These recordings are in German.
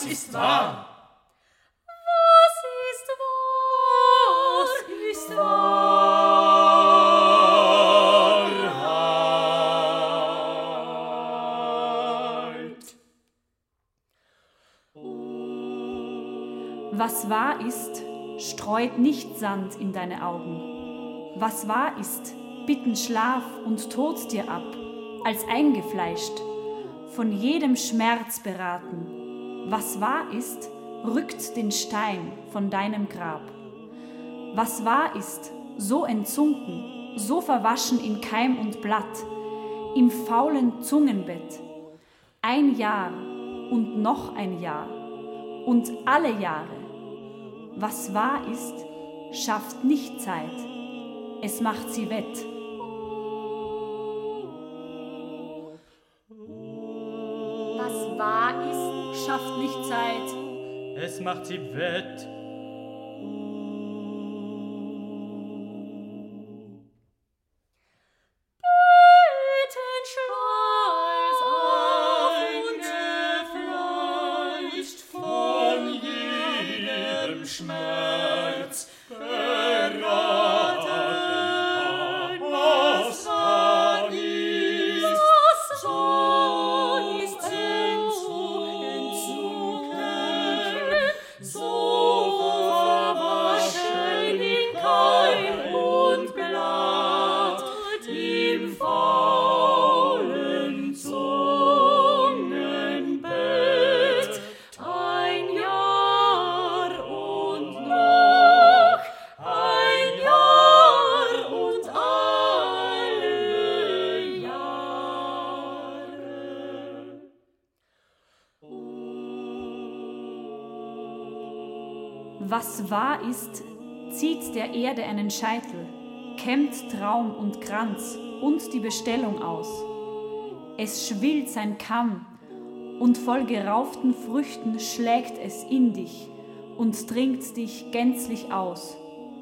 ist wahr? Was ist Wahrheit. Was wahr ist, streut nicht Sand in deine Augen. Was wahr ist, bitten Schlaf und Tod dir ab, als eingefleischt, von jedem Schmerz beraten. Was wahr ist, rückt den Stein von deinem Grab. Was wahr ist, so entzunken, so verwaschen in Keim und Blatt, im faulen Zungenbett. 1 Jahr und noch 1 Jahr und alle Jahre. Was wahr ist, schafft nicht Zeit, es macht sie wett. Was wahr ist, Schafft nicht Zeit, Es macht sie wett. Schweiß Eingefleischt von jedem Schmerz beraten. Was wahr ist, so ist entzunken, so verwaschen in Keim und Blatt, im faulen Zungenbett. 1 Jahr und noch 1 Jahr und alle Jahre. was wahr ist, zieht der Erde einen Scheitel, kämmt Traum und Kranz und die Bestellung aus. Es schwillt sein Kamm, und voll gerauften Früchten schlägt es in dich und dringt dich gänzlich aus.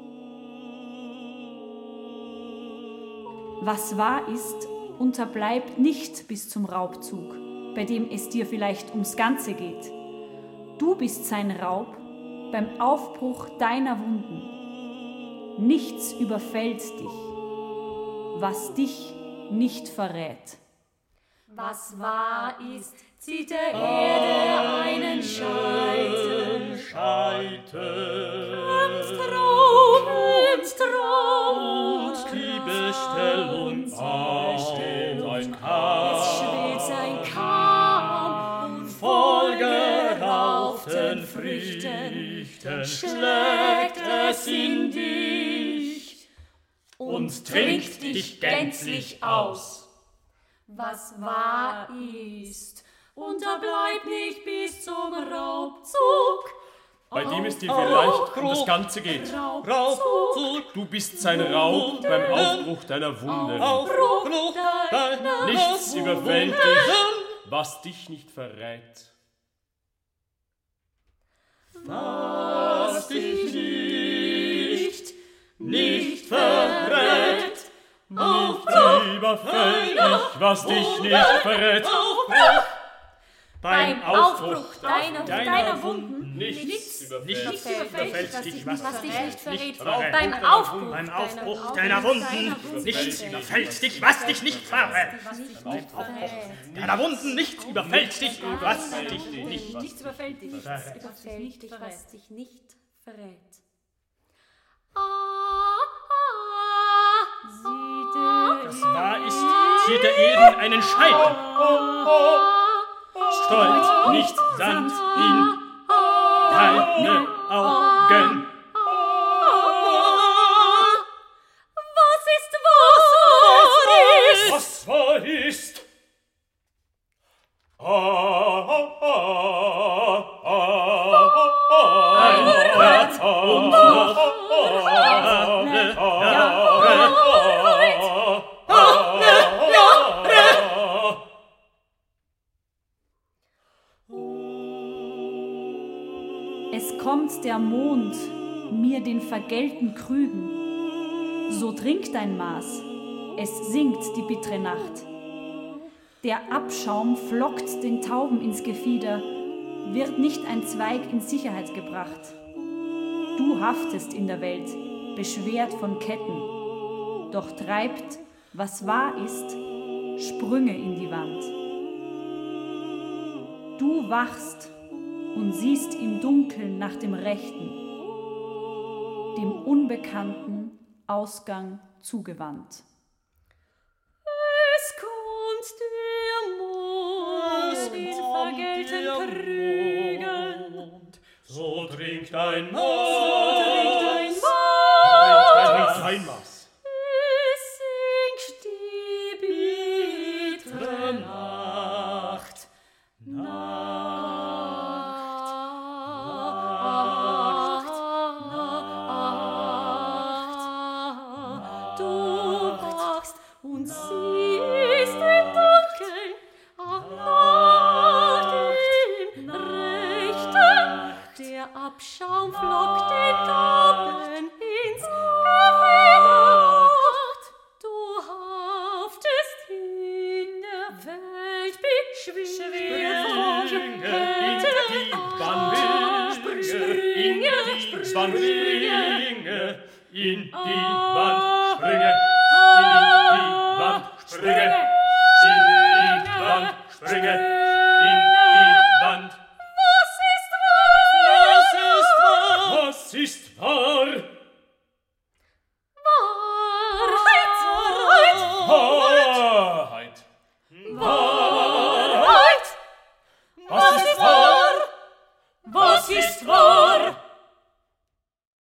Was wahr ist, unterbleibt nicht bis zum Raubzug, bei dem es dir vielleicht ums Ganze geht. Du bist sein Raub beim Aufbruch deiner Wunden. Nichts überfällt dich, was dich nicht verrät. Was wahr ist, zieht der Erde einen Scheitel. Traum Und die Bestellung aus. Es schwillt sein Kamm, voll gerauften Früchten schlägt es in dich und trinkt dich gänzlich aus. Was wahr ist, unterbleibt nicht bis zum Raubzug. Bei dem es dir vielleicht um das Ganze geht. Raubzug. Du bist sein Raub beim Aufbruch deiner Wunden. Aufbruch deiner Nichts Wunden. überfällt dich, was dich nicht verrät. Was dich nicht verrät. Nicht überfällt dich, was dich nicht verrät. Beim Aufbruch deiner Wunden Nichts überfällt dich, was dich nicht verrät. verrät. Beim Aufbruch deiner Wunden nichts überfällt dich, was dich nicht verrät. Deiner Wunden nichts überfällt dich, was dich nicht Nichts überfällt dich, verrät. was dich nicht verrät. Was wahr ist, zieht der Erden einen Scheitel. Streut nicht Sand in deine Augen. Was wahr ist. Ein Herz und noch alle Jahre. Es kommt der Mond mir den vergällten Krügen, so trink dein Maß, es singt die bittere Nacht. Der Abschaum flockt den Tauben ins Gefieder, wird nicht ein Zweig in Sicherheit gebracht. Du haftest in der Welt, beschwert von Ketten, doch treibt, was wahr ist, Sprünge in die Wand. Du wachst und siehst im Dunkeln nach dem Rechten, dem unbekannten Ausgang zugewandt. Es kommt der Mond mit vergelten Krügen. So trinkt ein Maß. So trinkt ein Trinkt ein Maß. Es sinkt die bittere Nacht. Du wachst und siehst im Dunkeln nach dem Rechten. Der Abschaum flockt den Tauben ins Gefieder. Du haftest in der Welt beschwert von Ketten. In die Wand springe, in die Wand springe, in die Wand. Was ist wahr? Was ist wahr? Wahrheit! Wahrheit. Was ist wahr? Was ist wahr?